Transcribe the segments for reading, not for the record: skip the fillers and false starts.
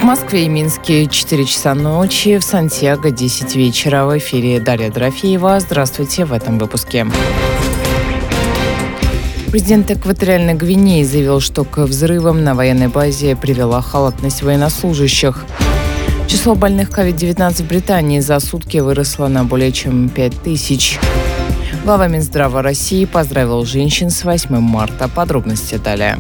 В Москве и Минске 4 часа ночи, в Сантьяго 10 вечера. В эфире Дарья Дорофеева. Здравствуйте в этом выпуске. Президент Экваториальной Гвинеи заявил, что к взрывам на военной базе привела халатность военнослужащих. Число больных COVID-19 в Британии за сутки выросло на более чем 5000. Глава Минздрава России поздравил женщин с 8 марта. Подробности далее.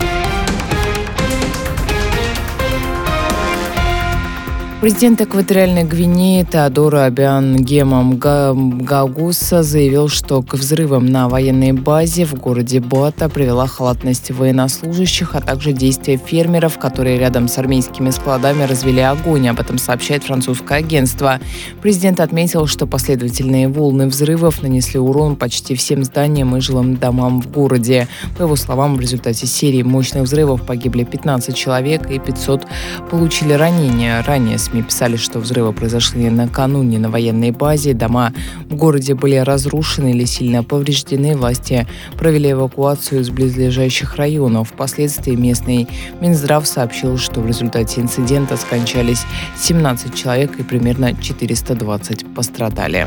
Президент Экваториальной Гвинеи Теодоро Обиан Гема Мгагуса заявил, что к взрывам на военной базе в городе Боата привела халатность военнослужащих, а также действия фермеров, которые рядом с армейскими складами развели огонь. Об этом сообщает французское агентство. Президент отметил, что последовательные волны взрывов нанесли урон почти всем зданиям и жилым домам в городе. По его словам, в результате серии мощных взрывов погибли 15 человек и 500 получили ранения. Ранее СМИ писали, что взрывы произошли накануне на военной базе. Дома в городе были разрушены или сильно повреждены. Власти провели эвакуацию из близлежащих районов. Впоследствии местный Минздрав сообщил, что в результате инцидента скончались 17 человек и примерно 420 пострадали.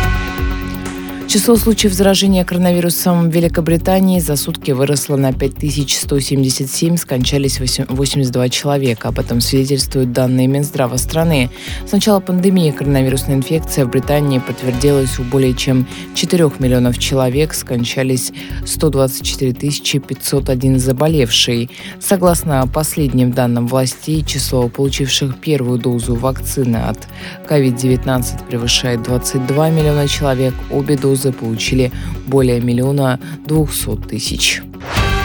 Число случаев заражения коронавирусом в Великобритании за сутки выросло на 5177, скончались 82 человека. Об этом свидетельствуют данные Минздрава страны. С начала пандемии коронавирусная инфекция в Британии подтвердилась у более чем 4 миллионов человек, скончались 124 501 заболевший. Согласно последним данным властей, число получивших первую дозу вакцины от COVID-19 превышает 22 миллиона человек. Обе дозы получили более 1 200 000.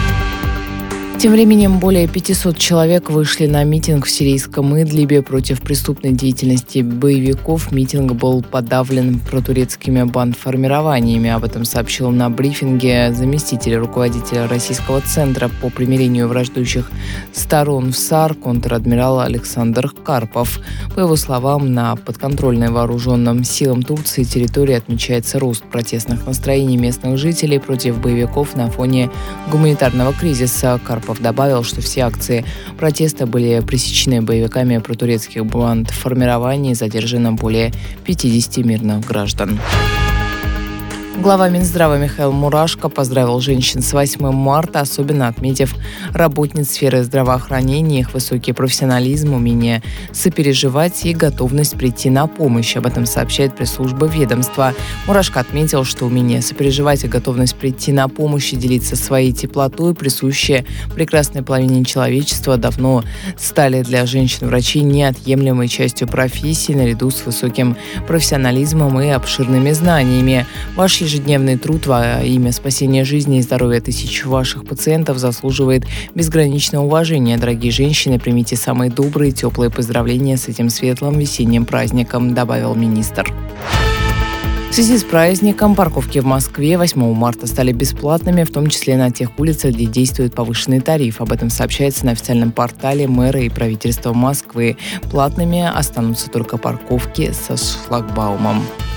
Тем временем более 500 человек вышли на митинг в сирийском Идлибе против преступной деятельности боевиков. Митинг был подавлен протурецкими бандформированиями. Об этом сообщил на брифинге заместитель руководителя Российского центра по примирению враждующих сторон в САР контр-адмирал Александр Карпов. По его словам, на подконтрольной вооруженным силам Турции территории отмечается рост протестных настроений местных жителей против боевиков на фоне гуманитарного кризиса. Карпов добавил, что все акции протеста были пресечены боевиками протурецких бандформирований, задержано более 50 мирных граждан. Глава Минздрава Михаил Мурашко поздравил женщин с 8 марта, особенно отметив работниц сферы здравоохранения, их высокий профессионализм, умение сопереживать и готовность прийти на помощь. Об этом сообщает пресс-служба ведомства. Мурашко отметил, что умение сопереживать и готовность прийти на помощь и делиться своей теплотой, присущие прекрасной половине человечества, давно стали для женщин-врачей неотъемлемой частью профессии, наряду с высоким профессионализмом и обширными знаниями. Ваш ежедневный труд во имя спасения жизни и здоровья тысяч ваших пациентов заслуживает безграничного уважения. Дорогие женщины, примите самые добрые, теплые поздравления с этим светлым весенним праздником, добавил министр. В связи с праздником парковки в Москве 8 марта стали бесплатными, в том числе на тех улицах, где действует повышенный тариф. Об этом сообщается на официальном портале мэра и правительства Москвы. Платными останутся только парковки со шлагбаумом.